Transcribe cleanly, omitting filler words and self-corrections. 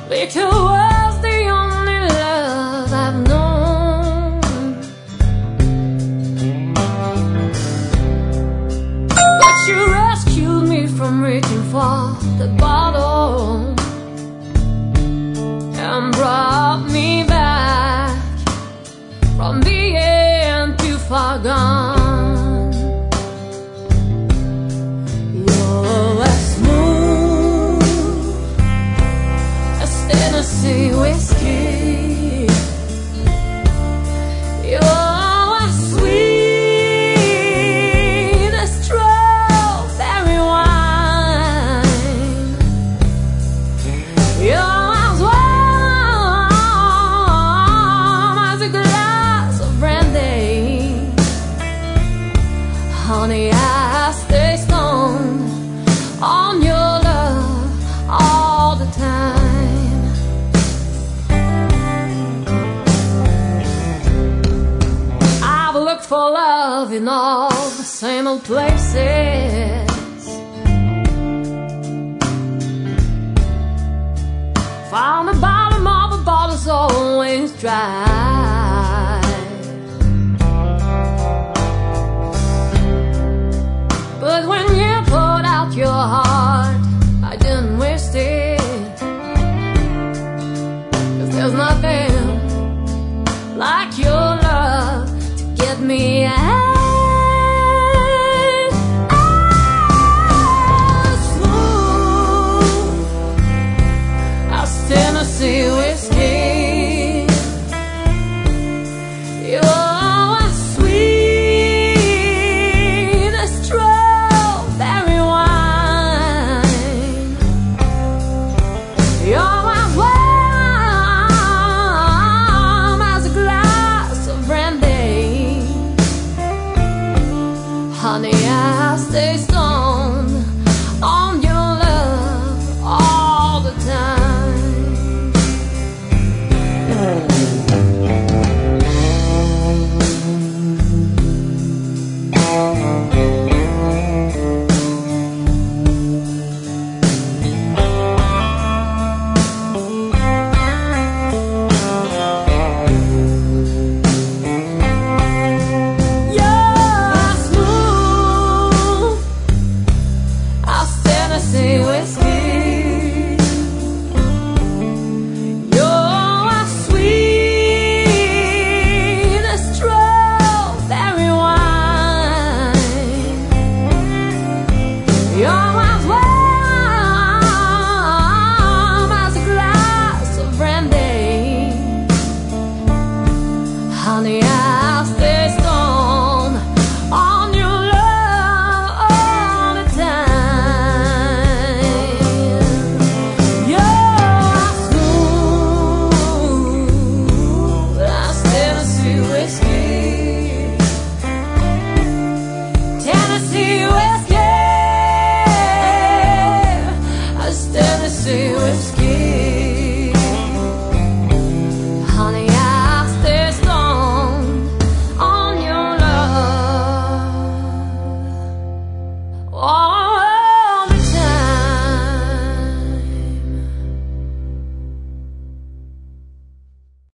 Liquor was the only love I've known, but you rescued me from reaching for the bottle and brought me back from being too far gone. You're as smooth as Tennessee whiskey. You're as sweet as strawberry wine. You're as warm as a glass of brandy. Honey, I stay stoned on your love all the time. I've looked for love in all the same old places, found the bottom of a bottle's always dry, but when you poured out your heart, I didn't waste it. 'Cause there's nothing like your love to get me out. Smooth as Tennessee whiskey. You're as sweet as strawberry wine. You're as warm as a glass of brandy. Honey, I stay stoned on your love all the time. You're smooth as Tennessee whiskey. You're as sweet as strawberry wine. You're as warm as a glass of brandy. Honey, I stay stoned on your love all the time. You're smooth as Tennessee whiskey. Tennessee whiskey, as Tennessee whiskey.